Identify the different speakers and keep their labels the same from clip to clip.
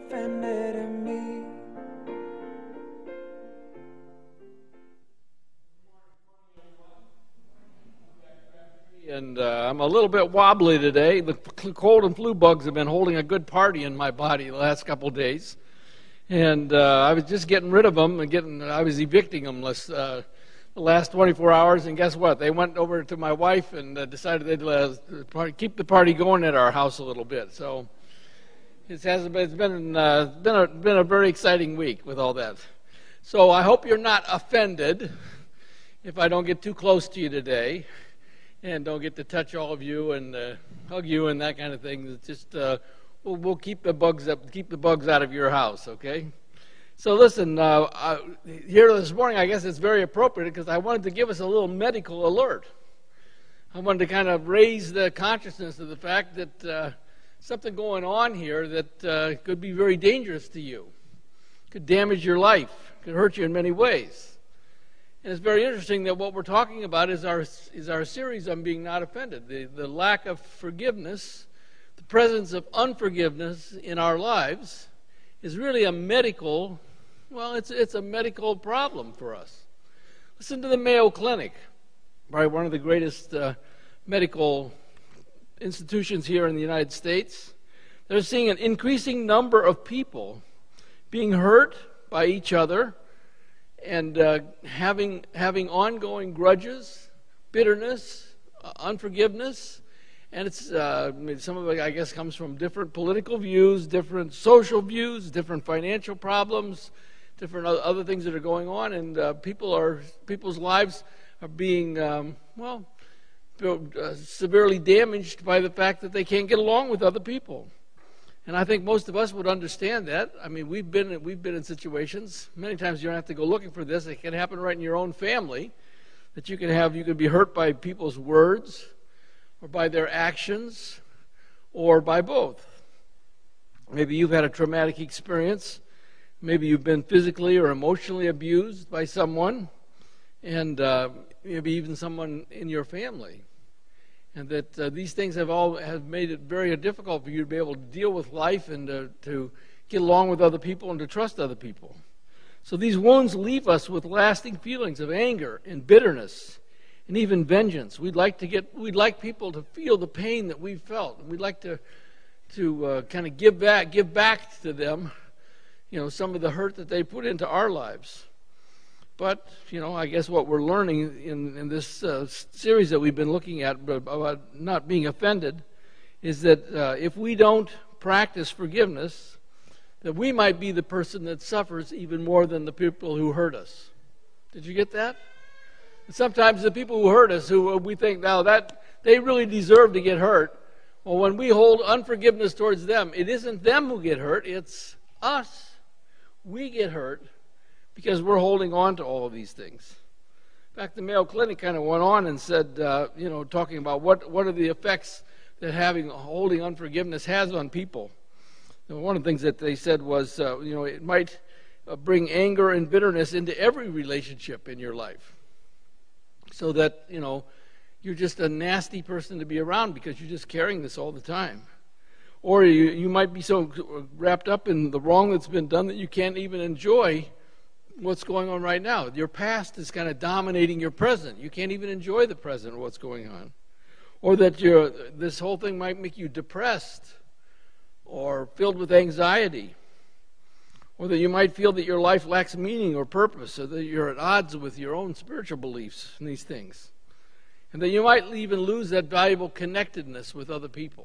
Speaker 1: offended in me.
Speaker 2: And I'm a little bit wobbly today. The cold and flu bugs have been holding a good party in my body the last couple of days. And I was just getting rid of them and I was evicting them the last 24 hours. And guess what? They went over to my wife and decided they'd keep the party going at our house a little bit. So it's been a very exciting week with all that. So I hope you're not offended if I don't get too close to you today and don't get to touch all of you and hug you and that kind of thing. It's just we'll keep the bugs out of your house, okay? So listen, here this morning, I guess it's very appropriate because I wanted to give us a little medical alert. I wanted to kind of raise the consciousness of the fact that something going on here that could be very dangerous to you, could damage your life, could hurt you in many ways. And it's very interesting that what we're talking about is our series on being not offended, the lack of forgiveness, the presence of unforgiveness in our lives is really a medical, it's a medical problem for us. Listen to the Mayo Clinic, probably one of the greatest medical institutions here in the United States. They're seeing an increasing number of people being hurt by each other and having ongoing grudges, bitterness, unforgiveness, and it's some of it, I guess, comes from different political views, different social views, different financial problems, different other things that are going on, and people's lives are being severely damaged by the fact that they can't get along with other people. And I think most of us would understand that. I mean, we've been in situations. Many times you don't have to go looking for this. It can happen right in your own family. That you could be hurt by people's words, or by their actions, or by both. Maybe you've had a traumatic experience. Maybe you've been physically or emotionally abused by someone, and maybe even someone in your family. And that these things have made it very difficult for you to be able to deal with life and to get along with other people and to trust other people. So these wounds leave us with lasting feelings of anger and bitterness and even vengeance. We'd like people to feel the pain that we've felt. And we'd like to kind of give back to them, some of the hurt that they put into our lives. But, I guess what we're learning in this series that we've been looking at about not being offended is that if we don't practice forgiveness, that we might be the person that suffers even more than the people who hurt us. Did you get that? And sometimes the people who hurt us, who we think now that they really deserve to get hurt, well, when we hold unforgiveness towards them, it isn't them who get hurt, it's us. We get hurt because we're holding on to all of these things. In fact, the Mayo Clinic kind of went on and said, talking about what are the effects that holding unforgiveness has on people. And one of the things that they said was, it might bring anger and bitterness into every relationship in your life. So that, you're just a nasty person to be around because you're just carrying this all the time. Or you might be so wrapped up in the wrong that's been done that you can't even enjoy what's going on right now. Your past is kind of dominating your present. You can't even enjoy the present or what's going on. Or that this whole thing might make you depressed or filled with anxiety. Or that you might feel that your life lacks meaning or purpose, or that you're at odds with your own spiritual beliefs and these things. And that you might even lose that valuable connectedness with other people.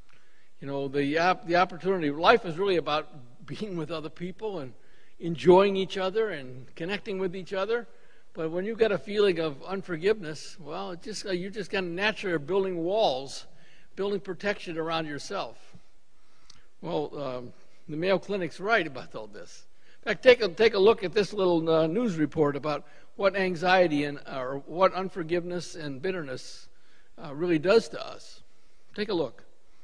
Speaker 2: The opportunity. Life is really about being with other people and enjoying each other and connecting with each other. But when you've got a feeling of unforgiveness, well, you just kind of naturally are building walls, building protection around yourself. Well, the Mayo Clinic's right about all this. In fact, take a look at this little news report about what anxiety or what unforgiveness and bitterness really does to us. Take a look.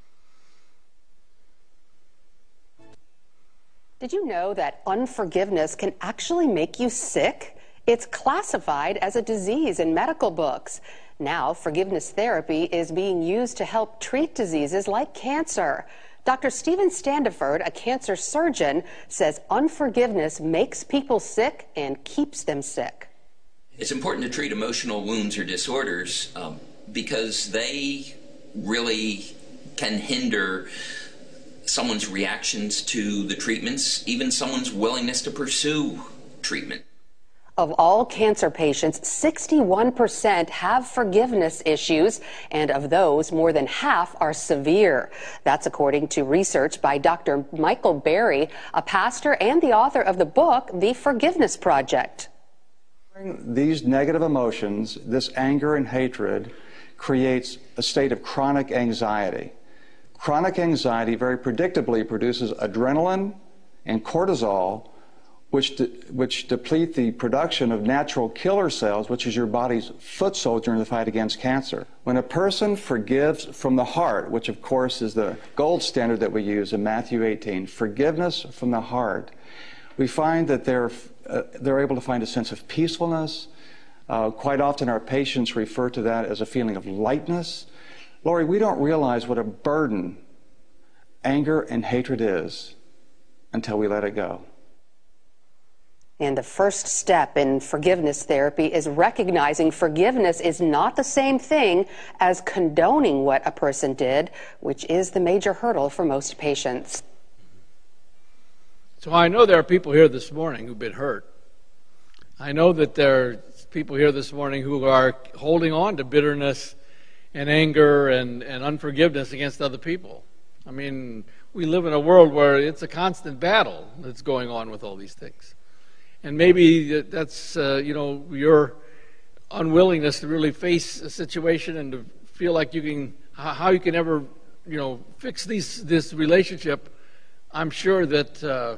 Speaker 3: Did you know that unforgiveness can actually make you sick? It's classified as a disease in medical books. Now, forgiveness therapy is being used to help treat diseases like cancer. Dr. Stephen Standiford, a cancer surgeon, says unforgiveness makes people sick and keeps them sick.
Speaker 1: It's important to treat emotional wounds or disorders because they really can hinder someone's reactions to the treatments, even someone's willingness to pursue treatment.
Speaker 3: Of all cancer patients, 61% have forgiveness issues, and of those, more than half are severe. That's according to research by Dr. Michael Berry, a pastor and the author of the book, The Forgiveness Project.
Speaker 4: These negative emotions, this anger and hatred, creates a state of chronic anxiety. Chronic anxiety very predictably produces adrenaline and cortisol, which deplete the production of natural killer cells, which is your body's foot soldier in the fight against cancer. When a person forgives from the heart, which of course is the gold standard that we use in Matthew 18, forgiveness from the heart, we find that they're able to find a sense of peacefulness. Quite often our patients refer to that as a feeling of lightness. Lori, we don't realize what a burden anger and hatred is until we let it go.
Speaker 3: And the first step in forgiveness therapy is recognizing forgiveness is not the same thing as condoning what a person did, which is the major hurdle for most patients.
Speaker 2: So I know there are people here this morning who've been hurt. I know that there are people here this morning who are holding on to bitterness and anger and unforgiveness against other people. I mean, we live in a world where it's a constant battle that's going on with all these things. And maybe that's, your unwillingness to really face a situation and to feel like how you can ever, fix this relationship. I'm sure that,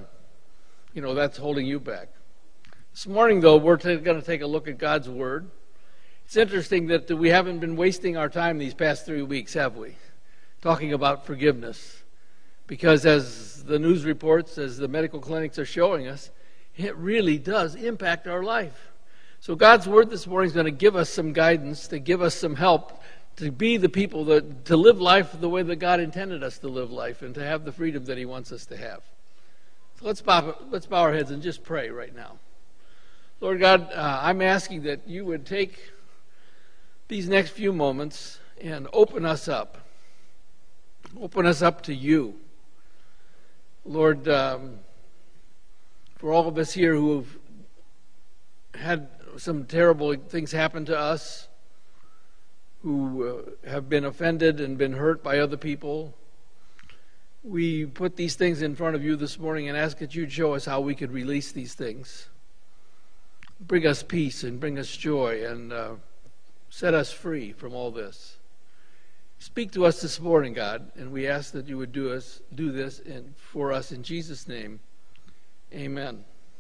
Speaker 2: that's holding you back. This morning, though, we're going to take a look at God's Word. It's interesting that we haven't been wasting our time these past 3 weeks, have we? Talking about forgiveness. Because as the news reports, as the medical clinics are showing us, it really does impact our life. So God's Word this morning is going to give us some guidance, to give us some help, to be the people to live life the way that God intended us to live life and to have the freedom that He wants us to have. So let's bow our heads and just pray right now. Lord God, I'm asking that you would take these next few moments and open us up. Open us up to you. Lord, for all of us here who have had some terrible things happen to us, who have been offended and been hurt by other people, we put these things in front of you this morning and ask that you'd show us how we could release these things. Bring us peace and bring us joy and set us free from all this. Speak to us this morning, God, and we ask that you would do this for us in Jesus' name. Amen.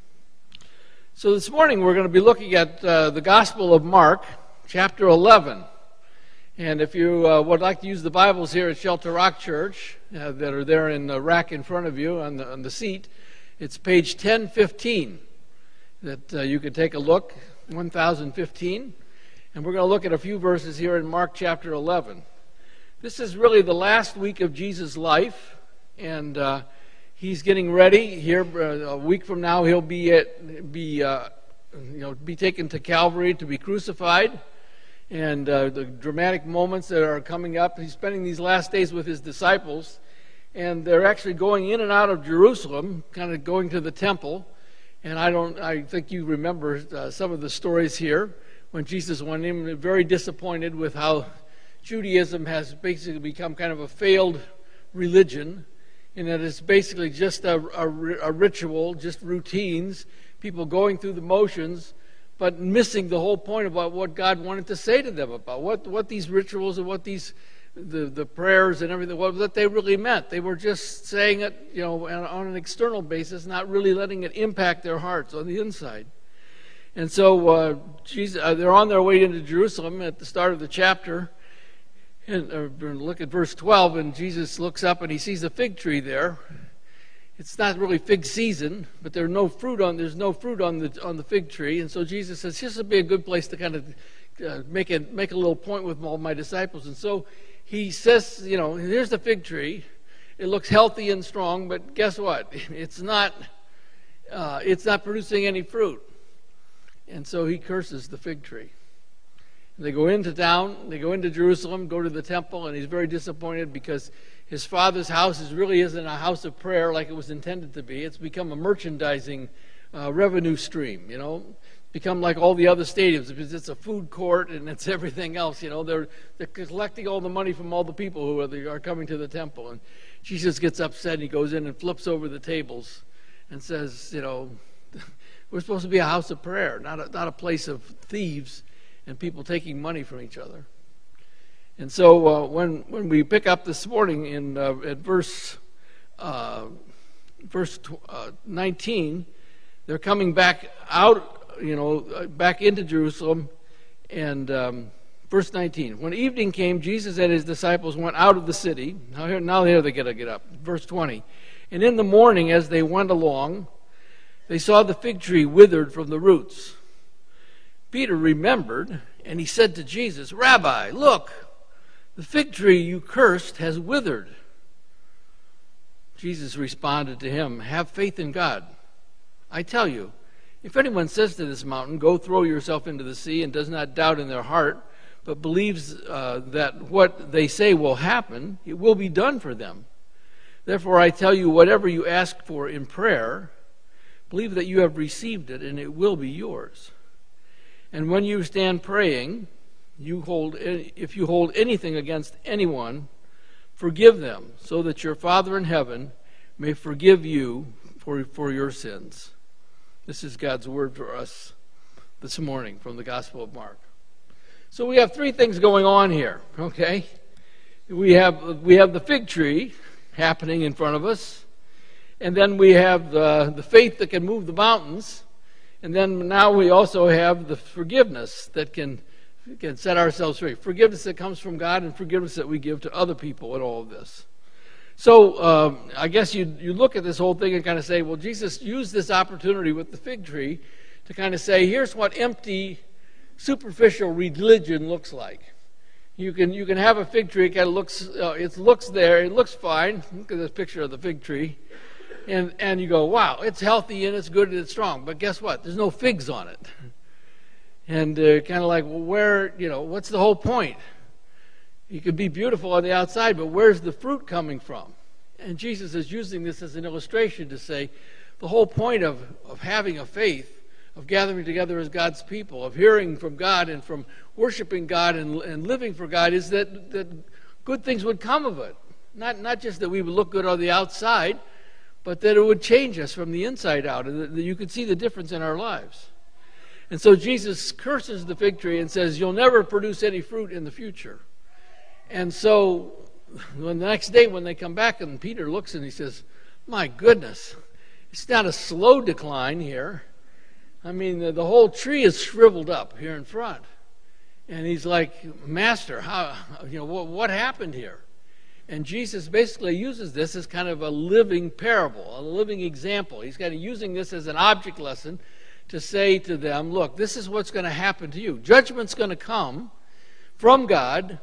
Speaker 2: So this morning we're going to be looking at the Gospel of Mark, chapter 11. And if you would like to use the Bibles here at Shelter Rock Church that are there in the rack in front of you on the seat, it's page 1015 that you could take a look, 1015. And we're going to look at a few verses here in Mark chapter 11. This is really the last week of Jesus' life, and he's getting ready. Here, a week from now, he'll be taken to Calvary to be crucified, and the dramatic moments that are coming up. He's spending these last days with his disciples, and they're actually going in and out of Jerusalem, kind of going to the temple. And I think you remember some of the stories here when Jesus went in, very disappointed with how Judaism has basically become kind of a failed religion, and that it's basically just a ritual, just routines, people going through the motions, but missing the whole point about what God wanted to say to them about what these rituals and what the prayers and everything, what they really meant. They were just saying it, on an external basis, not really letting it impact their hearts on the inside. And so they're on their way into Jerusalem at the start of the chapter. And look at verse 12, and Jesus looks up and he sees a fig tree there. It's not really fig season, but there's no fruit on the fig tree. And so Jesus says, this would be a good place to kind of make a little point with all my disciples. And so he says, here's the fig tree. It looks healthy and strong, but guess what? It's not producing any fruit. And so he curses the fig tree. They go into town, they go into Jerusalem, go to the temple, and he's very disappointed because his father's house really isn't a house of prayer like it was intended to be. It's become a merchandising revenue stream, become like all the other stadiums because it's a food court and it's everything else. They're collecting all the money from all the people who are coming to the temple. And Jesus gets upset and he goes in and flips over the tables and says, we're supposed to be a house of prayer, not a place of thieves and people taking money from each other. And so when we pick up this morning at verse 19, they're coming back out, back into Jerusalem. And verse 19, when evening came, Jesus and his disciples went out of the city. Now here they gotta get up. Verse 20, and in the morning as they went along, they saw the fig tree withered from the roots. Peter remembered, and he said to Jesus, Rabbi, look, the fig tree you cursed has withered. Jesus responded to him, have faith in God. I tell you, if anyone says to this mountain, go throw yourself into the sea, and does not doubt in their heart, but believes that what they say will happen, it will be done for them. Therefore I tell you, whatever you ask for in prayer, believe that you have received it, and it will be yours. And when you stand praying, if you hold anything against anyone, forgive them, so that your Father in heaven may forgive you for your sins. This is God's word for us this morning from the Gospel of Mark. So we have three things going on here, okay? We have the fig tree happening in front of us, and then we have the faith that can move the mountains, and then now we also have the forgiveness that can set ourselves free. Forgiveness that comes from God and forgiveness that we give to other people in all of this. So I guess you look at this whole thing and kind of say, well, Jesus used this opportunity with the fig tree to kind of say, here's what empty, superficial religion looks like. You can have a fig tree. It kind of looks there. It looks fine. Look at this picture of the fig tree. And you go, wow, it's healthy and it's good and it's strong. But guess what? There's no figs on it. And kind of like, well, what's the whole point? You could be beautiful on the outside, but where's the fruit coming from? And Jesus is using this as an illustration to say the whole point of having a faith, of gathering together as God's people, of hearing from God and from worshiping God and living for God is that good things would come of it. Not just that we would look good on the outside, but that it would change us from the inside out, and that you could see the difference in our lives. And so Jesus curses the fig tree and says, you'll never produce any fruit in the future. And so the next day when they come back, and Peter looks and he says, my goodness, it's not a slow decline here. I mean, the whole tree is shriveled up here in front. And he's like, Master, what happened here? And Jesus basically uses this as kind of a living parable, a living example. He's kind of using this as an object lesson to say to them, look, this is what's going to happen to you. Judgment's going to come from God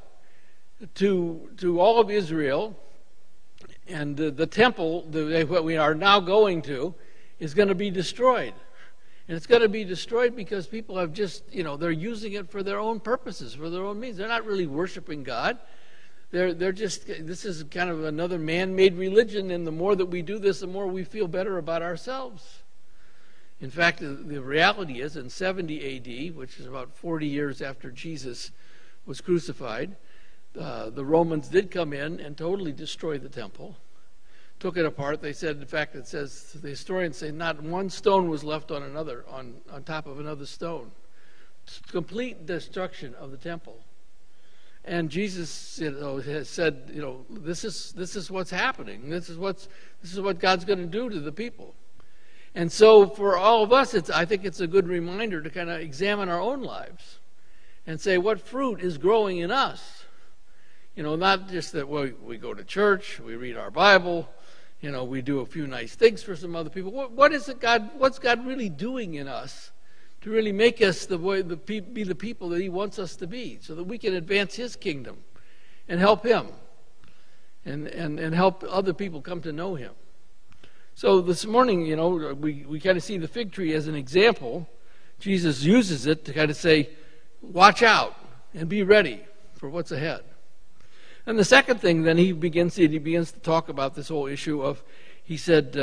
Speaker 2: to all of Israel, and the temple that we are now going to is going to be destroyed. And it's going to be destroyed because people have just, they're using it for their own purposes, for their own means. They're not really worshiping God. They're just, this is kind of another man-made religion, and the more that we do this, the more we feel better about ourselves. In fact, the reality is in 70 AD, which is about 40 years after Jesus was crucified, the Romans did come in and totally destroy the temple, took it apart. They said, in fact, it says, the historians say not one stone was left on another, on top of another stone. Complete destruction of the temple. And Jesus has said, this is what's happening. This is what God's going to do to the people. And so for all of us, I think it's a good reminder to kind of examine our own lives and say, what fruit is growing in us? Not just that we go to church, we read our Bible, we do a few nice things for some other people. What's God really doing in us to really make us be the people that He wants us to be, so that we can advance His kingdom and help Him? and help other people come to know him. So this morning, we kind of see the fig tree as an example. Jesus uses it to kind of say, watch out and be ready for what's ahead. And the second thing, then he begins to talk about this whole issue of, he says,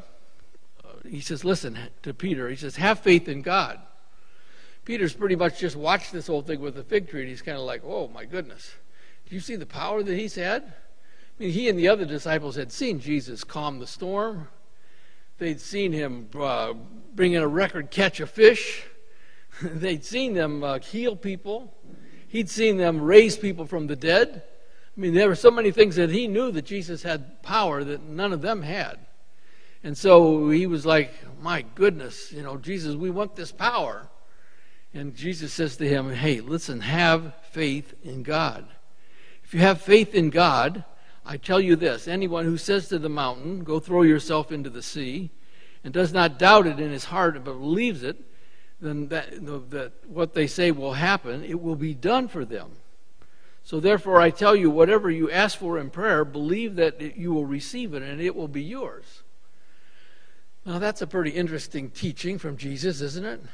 Speaker 2: listen to Peter. He says, have faith in God. Peter's pretty much just watched this whole thing with the fig tree, and he's kind of like, oh my goodness. Do you see the power that he's had? I mean, he and the other disciples had seen Jesus calm the storm. They'd seen him bring in a record catch of fish. They'd seen them heal people. He'd seen them raise people from the dead. I mean, there were so many things that he knew that Jesus had power that none of them had. And so he was like, my goodness, Jesus, we want this power. And Jesus says to him, hey, listen, have faith in God. If you have faith in God, I tell you this, anyone who says to the mountain, go throw yourself into the sea, and does not doubt it in his heart but believes it, then that what they say will happen, it will be done for them. So therefore I tell you, whatever you ask for in prayer, believe that you will receive it and it will be yours. Now that's a pretty interesting teaching from Jesus, isn't it?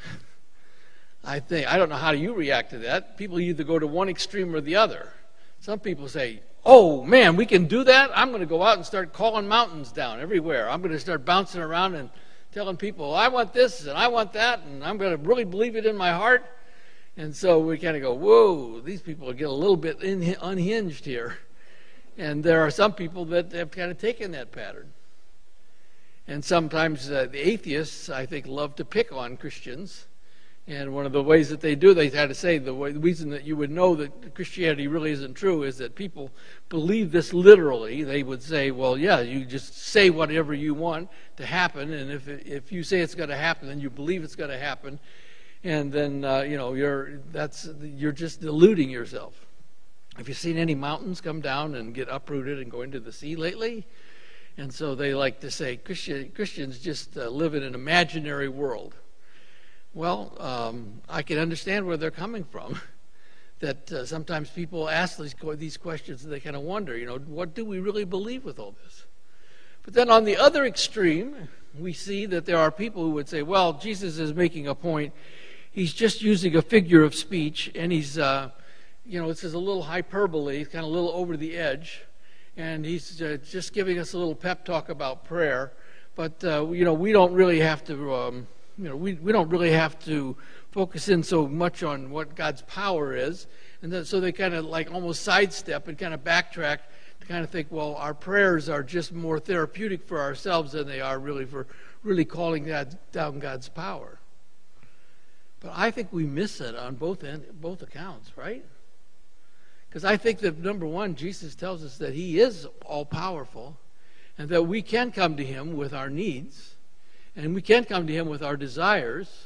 Speaker 2: I don't know how you react to that. People either go to one extreme or the other. Some people say, oh man, we can do that? I'm going to go out and start calling mountains down everywhere. I'm going to start bouncing around and telling people, I want this and I want that, and I'm going to really believe it in my heart. And so we kind of go, whoa, these people get a little bit unhinged here. And there are some people that have kind of taken that pattern. And sometimes the atheists, I think, love to pick on Christians. And one of the ways that they do, they try to say the reason that you would know that Christianity really isn't true is that people believe this literally. They would say, well, yeah, you just say whatever you want to happen, and if you say it's going to happen, then you believe it's going to happen, and then you're just deluding yourself. Have you seen any mountains come down and get uprooted and go into the sea lately? And so they like to say Christians just live in an imaginary world. Well, I can understand where they're coming from. That sometimes people ask these questions and they kind of wonder, what do we really believe with all this? But then on the other extreme, we see that there are people who would say, well, Jesus is making a point. He's just using a figure of speech, and he's, this is a little hyperbole, kind of a little over the edge, and he's just giving us a little pep talk about prayer. But we don't really have to. We don't really have to focus in so much on what God's power is. And so they kind of like almost sidestep and kind of backtrack to kind of think, well, our prayers are just more therapeutic for ourselves than they are really for really calling down God's power. But I think we miss it on both accounts, right? Because I think that, number one, Jesus tells us that he is all-powerful and that we can come to him with our needs. And we can come to him with our desires.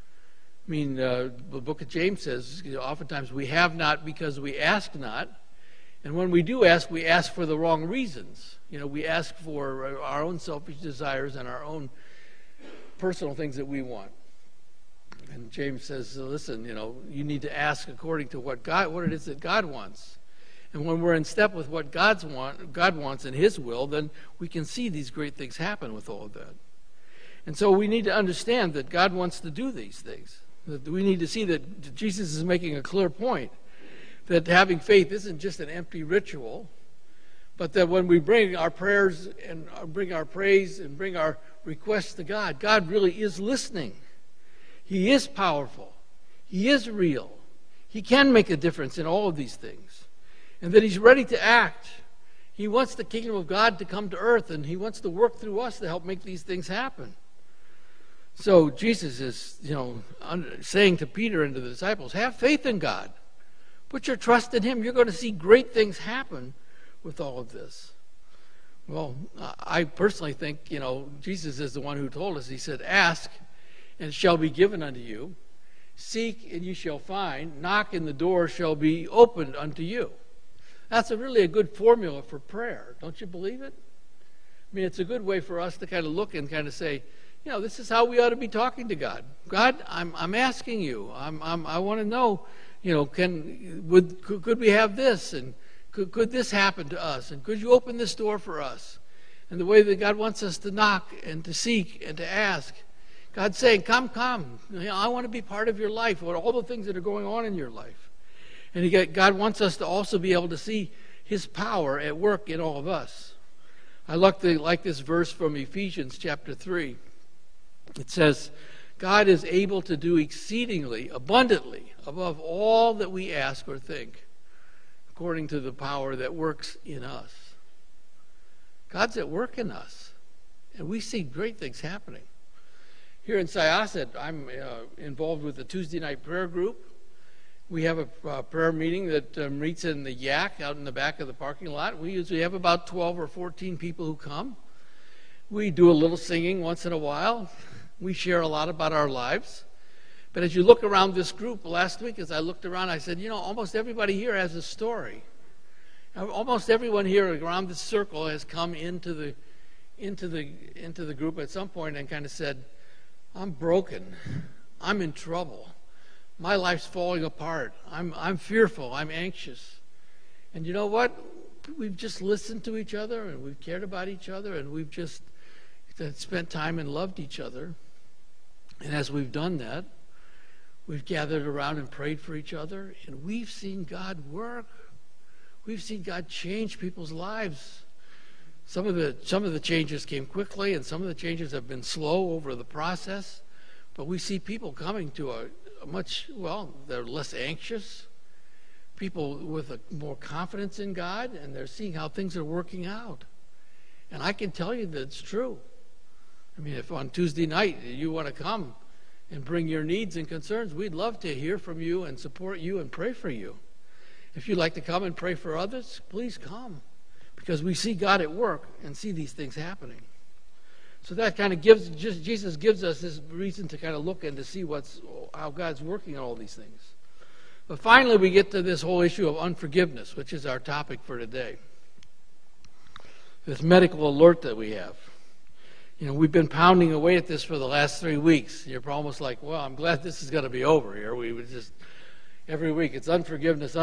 Speaker 2: I mean, the book of James says, oftentimes we have not because we ask not. And when we do ask, we ask for the wrong reasons. We ask for our own selfish desires and our own personal things that we want. And James says, listen, you need to ask according to what it is that God wants. And when we're in step with what God wants in his will, then we can see these great things happen with all of that. And so we need to understand that God wants to do these things. That we need to see that Jesus is making a clear point. That having faith isn't just an empty ritual, but that when we bring our prayers and bring our praise and bring our requests to God, God really is listening. He is powerful. He is real. He can make a difference in all of these things. And that he's ready to act. He wants the kingdom of God to come to earth, and he wants to work through us to help make these things happen. So Jesus is, saying to Peter and to the disciples, have faith in God. Put your trust in him. You're going to see great things happen with all of this. Well, I personally think, Jesus is the one who told us. He said, ask, and it shall be given unto you. Seek, and you shall find. Knock, and the door shall be opened unto you. That's really a good formula for prayer. Don't you believe it? I mean, it's a good way for us to kind of look and kind of say, this is how we ought to be talking to God. God, I'm asking you. I want to know, could we have this? And Could this happen to us? And could you open this door for us? And the way that God wants us to knock and to seek and to ask. God's saying, come. I want to be part of your life, or all the things that are going on in your life. And God wants us to also be able to see his power at work in all of us. I like this verse from Ephesians chapter 3. It says, God is able to do exceedingly, abundantly, above all that we ask or think, according to the power that works in us. God's at work in us, and we see great things happening. Here in Syosset, I'm involved with the Tuesday night prayer group. We have a prayer meeting that meets in the Yak out in the back of the parking lot. We usually have about 12 or 14 people who come. We do a little singing once in a while. We share a lot about our lives. But as you look around this group, last week as I looked around, I said, almost everybody here has a story. Almost everyone here around this circle has come into the group at some point and kind of said, I'm broken. I'm in trouble. My life's falling apart. I'm fearful. I'm anxious. And you know what? We've just listened to each other, and we've cared about each other, and we've just spent time and loved each other. And as we've done that, we've gathered around and prayed for each other, and we've seen God work. We've seen God change people's lives. Some of the changes came quickly, and some of the changes have been slow over the process. But we see people coming to they're less anxious. People with more confidence in God, and they're seeing how things are working out. And I can tell you that it's true. I mean, if on Tuesday night you want to come and bring your needs and concerns, we'd love to hear from you and support you and pray for you. If you'd like to come and pray for others, please come, because we see God at work and see these things happening. So that kind of Jesus gives us this reason to kind of look and to see how God's working on all these things. But finally, we get to this whole issue of unforgiveness, which is our topic for today. This medical alert that we have. We've been pounding away at this for the last 3 weeks. You're almost like, well, I'm glad this is going to be over here. We would just, every week, it's unforgiveness.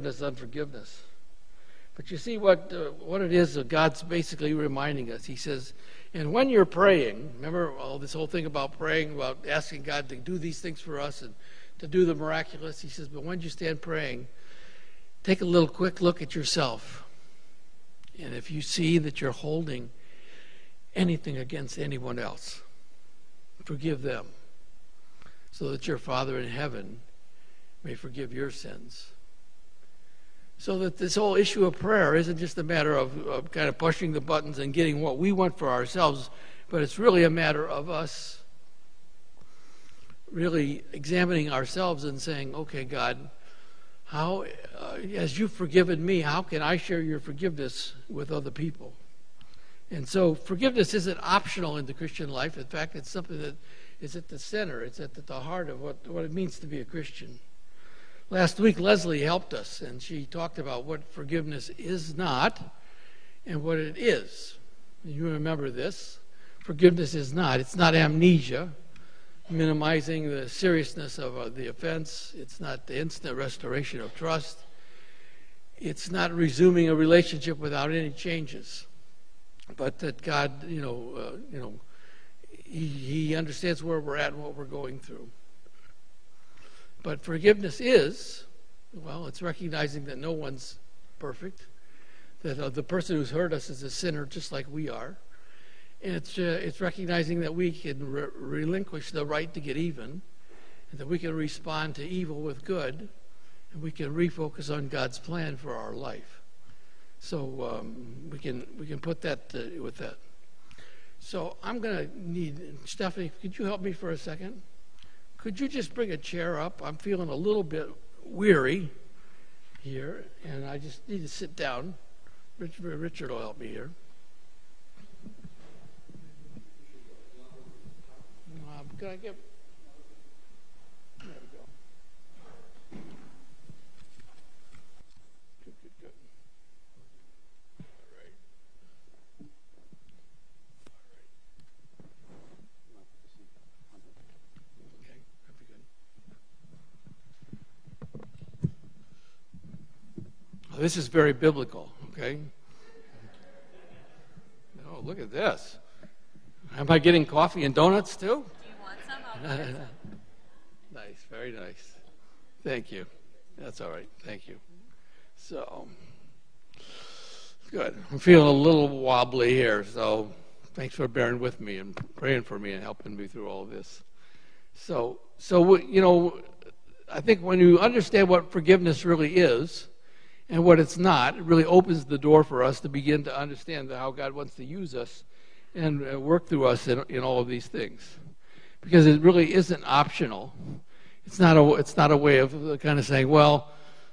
Speaker 2: But you see what it is that God's basically reminding us. He says, and when you're praying, remember all this whole thing about praying, about asking God to do these things for us and to do the miraculous. He says, but when you stand praying, take a quick look at yourself. And if you see that you're holding anything against anyone else, forgive them, so that your Father in heaven may forgive your sins. So that this whole issue of prayer isn't just a matter of kind of pushing the buttons and getting what we want for ourselves, but it's really a matter of us really examining ourselves and saying, okay, God, how, as you've forgiven me, how can I share your forgiveness with other people? And so forgiveness isn't optional in the Christian life. In fact, it's something that is at the center. It's at the heart of what it means to be a Christian. Last week, Leslie helped us, and she talked about what forgiveness is not and what it is. You remember this. Forgiveness is not. It's not amnesia, minimizing the seriousness of the offense. It's not the instant restoration of trust. It's not resuming a relationship without any changes. But that God, He understands where we're at and what we're going through. But forgiveness is, it's recognizing that no one's perfect, that the person who's hurt us is a sinner just like we are. And it's recognizing that we can relinquish the right to get even, and that we can respond to evil with good, and we can refocus on God's plan for our life. So we can put that with that. So I'm going to need, Stephanie, could you help me for a second? Could you just bring a chair up? I'm feeling a little bit weary here, and I just need to sit down. Richard will help me here. Can I get... There we go. Good. All right. Okay, that'd be good. this is very biblical, okay? Oh, look at this. Am I getting coffee and donuts too?
Speaker 5: Do you want some? I'll get some.
Speaker 2: Nice, very nice. Thank you. That's all right. Thank you. So, good. I'm feeling a little wobbly here, so thanks for bearing with me and praying for me and helping me through all of this. So you know, I think when you understand what forgiveness really is and what it's not, it really opens the door for us to begin to understand how God wants to use us and work through us in all of these things. Because it really isn't optional. It's not a way of kind of saying, well,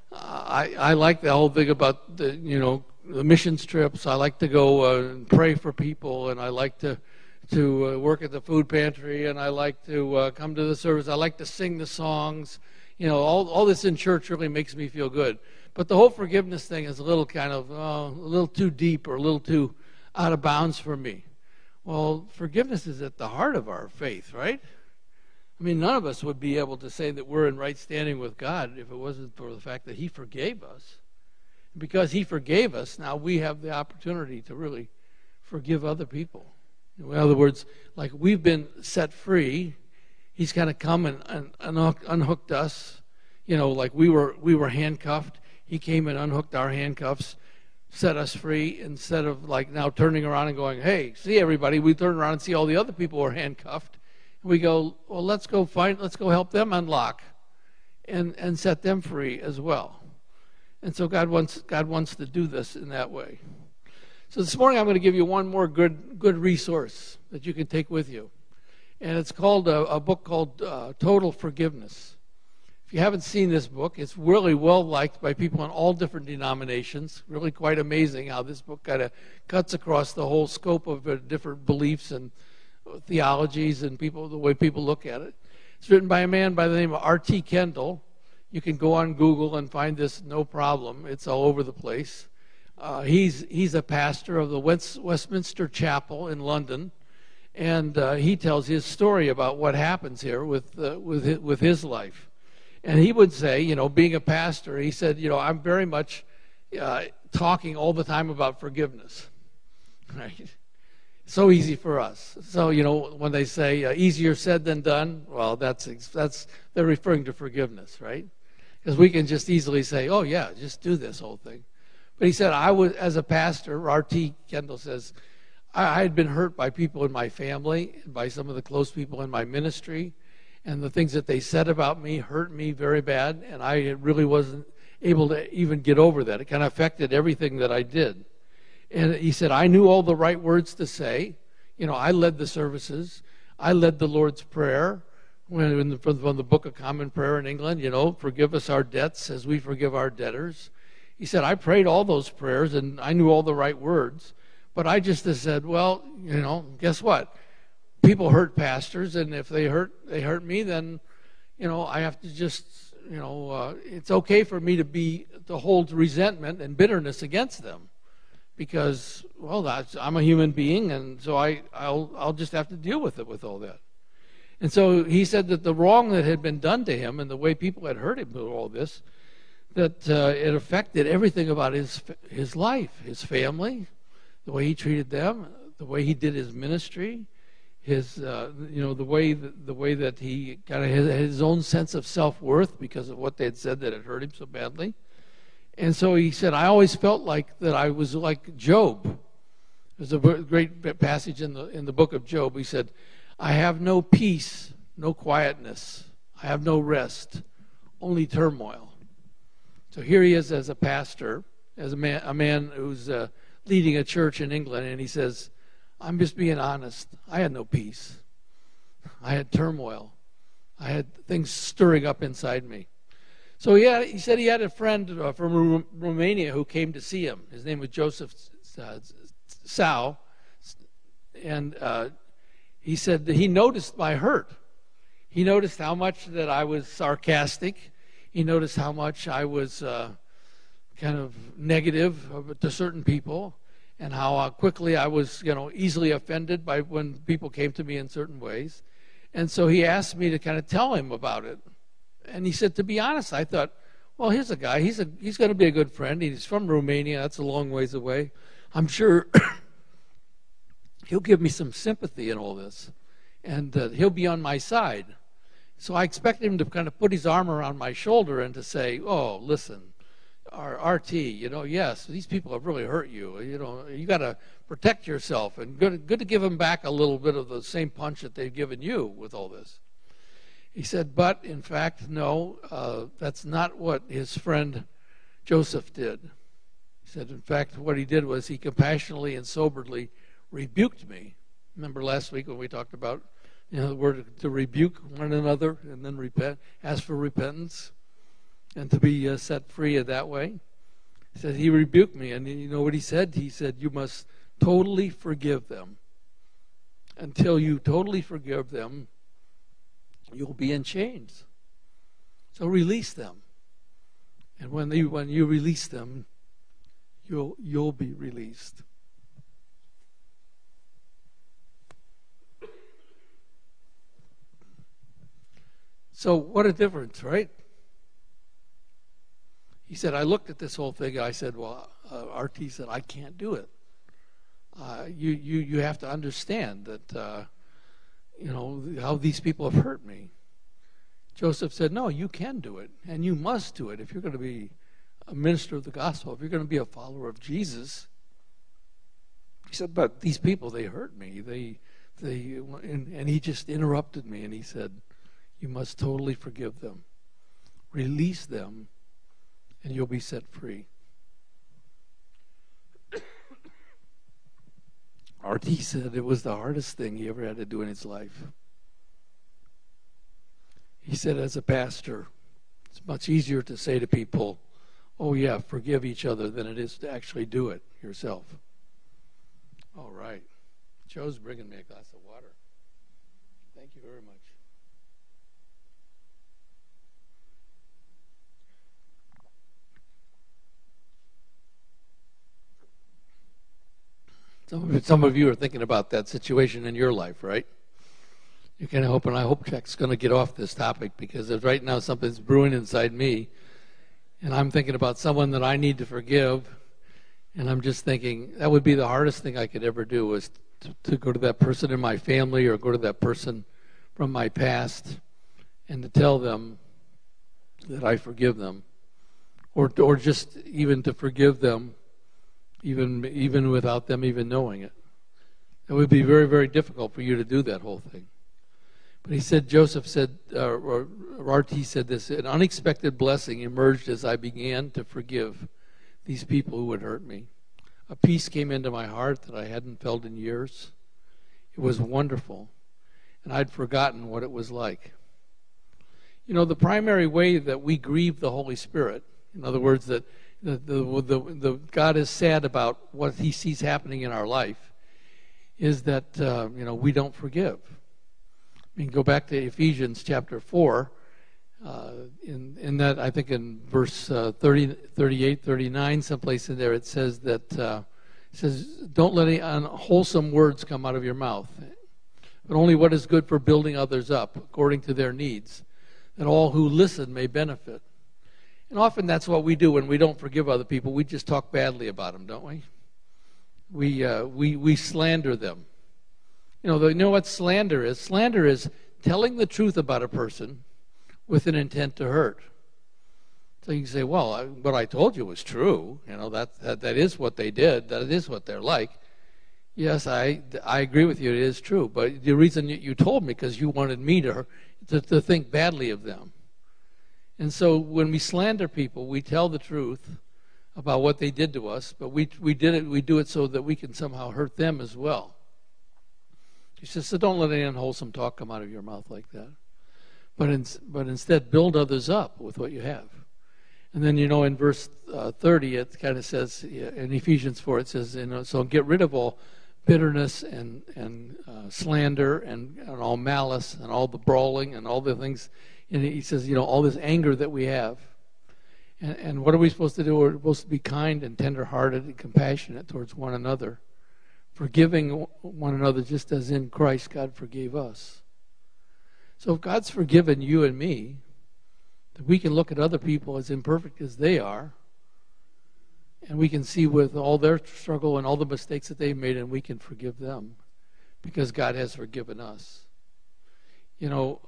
Speaker 2: I like the whole thing about the missions trips. I like to go and pray for people, and I like to work at the food pantry, and I like to come to the service. I like to sing the songs. All this in church really makes me feel good. But the whole forgiveness thing is a little kind of a little too deep or a little too out of bounds for me. Well, forgiveness is at the heart of our faith, right? I mean, none of us would be able to say that we're in right standing with God if it wasn't for the fact that He forgave us. Because He forgave us, now we have the opportunity to really forgive other people. In other words, like we've been set free, He's kind of come and unhooked us. Like we were handcuffed. He came and unhooked our handcuffs, set us free, instead of like now turning around and going, hey, see everybody, we turn around and see all the other people who are handcuffed. We go, well, let's go help them unlock and set them free as well. And so God wants to do this in that way. So this morning I'm going to give you one more good resource that you can take with you. And it's called a book called Total Forgiveness. If you haven't seen this book, it's really well liked by people in all different denominations. Really quite amazing how this book kind of cuts across the whole scope of different beliefs and theologies and the way people look at it. It's written by a man by the name of R.T. Kendall. You can go on Google and find this no problem. It's all over the place. He's a pastor of the Westminster Chapel in London, and he tells his story about what happens here with his life. And he would say, being a pastor, he said, I'm very much talking all the time about forgiveness, right? So easy for us. So, when they say easier said than done, well, that's they're referring to forgiveness, right? Because we can just easily say, oh, yeah, just do this whole thing. But he said, I was, as a pastor, R.T. Kendall says, I had been hurt by people in my family, and by some of the close people in my ministry, and the things that they said about me hurt me very bad, and I really wasn't able to even get over that. It kind of affected everything that I did. And he said, I knew all the right words to say. I led the services. I led the Lord's Prayer from the Book of Common Prayer in England, forgive us our debts as we forgive our debtors. He said, I prayed all those prayers, and I knew all the right words. But I just said, well, guess what? People hurt pastors, and if they hurt me, then, I have to just, it's okay for me to hold resentment and bitterness against them. Because, well, I'm a human being, and so I'll just have to deal with it with all that. And so he said that the wrong that had been done to him and the way people had hurt him with all this, that it affected everything about his life, his family, the way he treated them, the way he did his ministry, the way that he kind of had his own sense of self-worth because of what they had said that had hurt him so badly. And so he said, I always felt like that I was like Job. There's a great passage in the book of Job. He said, I have no peace, no quietness. I have no rest, only turmoil. So here he is as a pastor, as a man who's leading a church in England, and he says, I'm just being honest. I had no peace. I had turmoil. I had things stirring up inside me. So he said he had a friend from Romania who came to see him. His name was Joseph Sau, and he said that he noticed my hurt. He noticed how much that I was sarcastic. He noticed how much I was kind of negative to certain people, and how quickly I was, easily offended by when people came to me in certain ways. And so he asked me to kind of tell him about it. And he said, to be honest, I thought, well, here's a guy. He's going to be a good friend. He's from Romania. That's a long ways away. I'm sure he'll give me some sympathy in all this, and he'll be on my side. So I expect him to kind of put his arm around my shoulder and to say, oh, listen, RT, yes, these people have really hurt you. You got to protect yourself, and good to give them back a little bit of the same punch that they've given you with all this. He said, but in fact, no, that's not what his friend Joseph did. He said, in fact, what he did was he compassionately and soberly rebuked me. Remember last week when we talked about the word to rebuke one another and then ask for repentance and to be set free in that way? He said, he rebuked me, and you know what he said? He said, you must totally forgive them. Until you totally forgive them, you'll be in chains. So release them. And when you release them, you'll be released. So what a difference, right? He said, I looked at this whole thing, and I said, well, RT said, I can't do it. You have to understand that, how these people have hurt me. Joseph said, no, you can do it, and you must do it. If you're going to be a minister of the gospel, if you're going to be a follower of Jesus. He said, but these people, they hurt me. And he just interrupted me, and he said, you must totally forgive them. Release them, and you'll be set free. RT said it was the hardest thing he ever had to do in his life. He said, as a pastor, it's much easier to say to people, oh yeah, forgive each other, than it is to actually do it yourself. All right. Joe's bringing me a glass of water. Thank you very much. Some of you are thinking about that situation in your life, right? You're kind of hoping, I hope Jack's going to get off this topic, because right now something's brewing inside me, and I'm thinking about someone that I need to forgive, and I'm just thinking that would be the hardest thing I could ever do, was to go to that person in my family or go to that person from my past and to tell them that I forgive them, or just even to forgive them even without them even knowing it. It would be very, very difficult for you to do that whole thing. But he said, Joseph said, or RT said this, an unexpected blessing emerged as I began to forgive these people who had hurt me. A peace came into my heart that I hadn't felt in years. It was wonderful, and I'd forgotten what it was like. The primary way that we grieve the Holy Spirit, in other words, that the God is sad about what he sees happening in our life, is that we don't forgive. I mean, go back to Ephesians chapter 4. In that, I think in verse 30, 38, 39, someplace in there, it says that don't let any unwholesome words come out of your mouth, but only what is good for building others up according to their needs, that all who listen may benefit. And often that's what we do when we don't forgive other people. We just talk badly about them, don't we? We slander them. You know what slander is? Slander is telling the truth about a person with an intent to hurt. So you can say, well, what I told you was true. That is what they did. That is what they're like. Yes, I agree with you. It is true. But the reason you told me because you wanted me to think badly of them. And so when we slander people, we tell the truth about what they did to us, but we do it so that we can somehow hurt them as well. He says, so don't let any unwholesome talk come out of your mouth like that. But instead, build others up with what you have. And then, in verse 30, it kind of says, in Ephesians 4, it says, so get rid of all bitterness and slander and all malice and all the brawling and all the things. And he says, all this anger that we have. And what are we supposed to do? We're supposed to be kind and tender-hearted and compassionate towards one another, forgiving one another just as in Christ God forgave us. So if God's forgiven you and me, that we can look at other people as imperfect as they are, and we can see with all their struggle and all the mistakes that they've made, and we can forgive them because God has forgiven us. You know,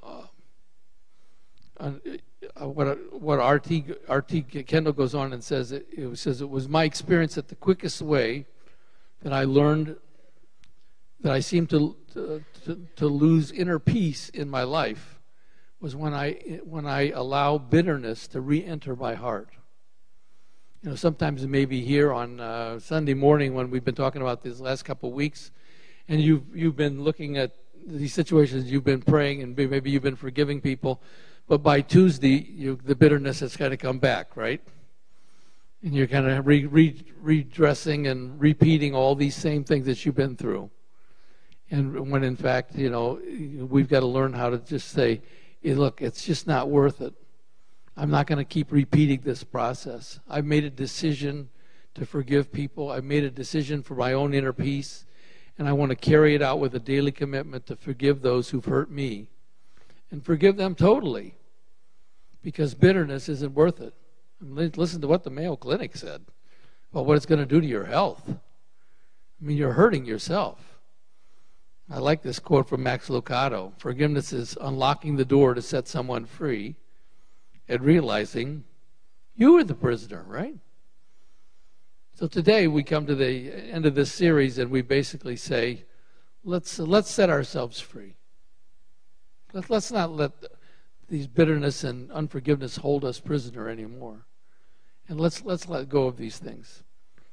Speaker 2: what R.T. Kendall goes on and says, it was my experience that the quickest way that I learned that I seemed to lose inner peace in my life was when I allow bitterness to re-enter my heart. You know, sometimes it may be here on Sunday morning when we've been talking about these last couple of weeks, and you've been looking at these situations, you've been praying, and maybe you've been forgiving people, but by Tuesday, the bitterness has kind of come back, right? And you're kind of redressing and repeating all these same things that you've been through. And when in fact, you know, we've got to learn how to just say, hey, look, it's just not worth it. I'm not going to keep repeating this process. I've made a decision to forgive people. I've made a decision for my own inner peace, and I want to carry it out with a daily commitment to forgive those who've hurt me and forgive them totally, because bitterness isn't worth it. Listen to what the Mayo Clinic said about what it's going to do to your health. I mean, you're hurting yourself. I like this quote from Max Lucado. Forgiveness is unlocking the door to set someone free and realizing you were the prisoner, right? So today we come to the end of this series and we basically say, let's set ourselves free. Let's not let these bitterness and unforgiveness hold us prisoner anymore. And let's let go of these things.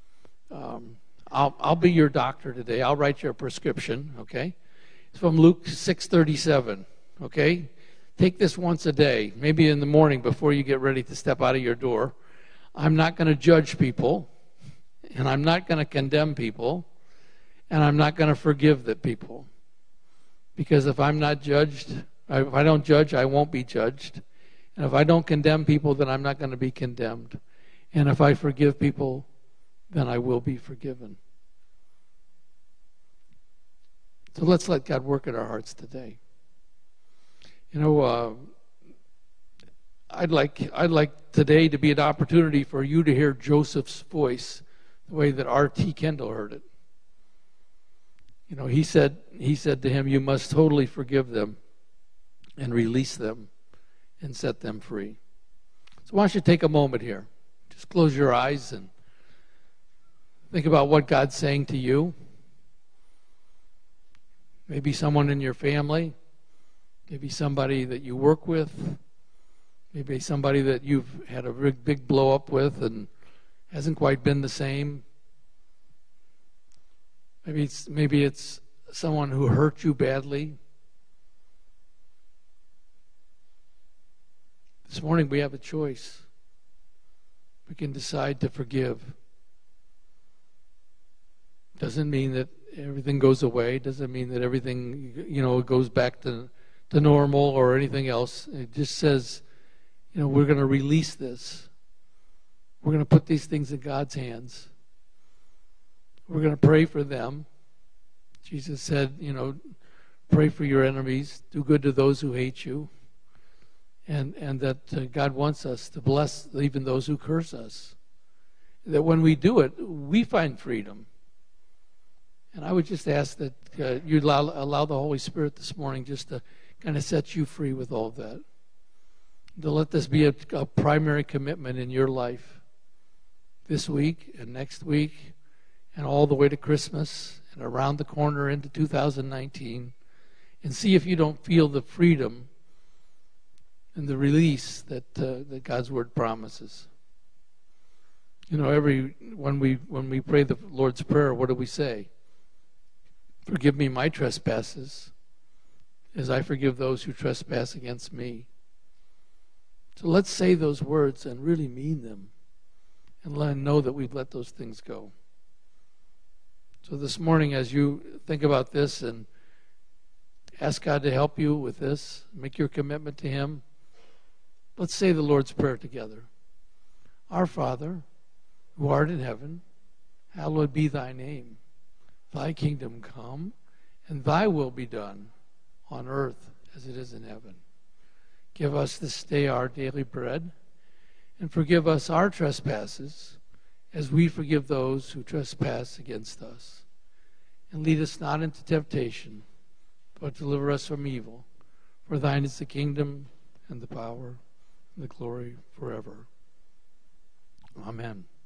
Speaker 2: I'll be your doctor today. I'll write you a prescription, okay? It's from Luke 6:37, okay? Take this once a day, maybe in the morning before you get ready to step out of your door. I'm not going to judge people, and I'm not going to condemn people, and I'm not going to forgive the people. Because if I'm not judged, if I don't judge, I won't be judged. And if I don't condemn people, then I'm not going to be condemned. And if I forgive people, then I will be forgiven. So let's let God work in our hearts today. You know, I'd like today to be an opportunity for you to hear Joseph's voice the way that R.T. Kendall heard it. You know, he said to him, you must totally forgive them and release them and set them free. So why don't you take a moment here. Just close your eyes and think about what God's saying to you. Maybe someone in your family. Maybe somebody that you work with. Maybe somebody that you've had a big blow up with and hasn't quite been the same. Maybe it's someone who hurt you badly. This morning we have a choice. We can decide to forgive. Doesn't mean that everything goes away. Doesn't mean that everything, you know, goes back to normal or anything else. It just says, you know, we're going to release this. We're going to put these things in God's hands. We're going to pray for them. Jesus said, you know, pray for your enemies, do good to those who hate you, and that God wants us to bless even those who curse us. That when we do it, we find freedom. And I would just ask that you allow the Holy Spirit this morning just to kind of set you free with all of that. To let this be a primary commitment in your life this week and next week and all the way to Christmas and around the corner into 2019, and see if you don't feel the freedom and the release that God's Word promises. You know, when we pray the Lord's Prayer, what do we say? Forgive me my trespasses, as I forgive those who trespass against me. So let's say those words and really mean them, and let them know that we've let those things go. So this morning, as you think about this and ask God to help you with this, make your commitment to Him, let's say the Lord's Prayer together. Our Father, who art in heaven, hallowed be thy name. Thy kingdom come, and thy will be done on earth as it is in heaven. Give us this day our daily bread, and forgive us our trespasses, as we forgive those who trespass against us. And lead us not into temptation, but deliver us from evil. For thine is the kingdom, and the power, and the glory forever. Amen.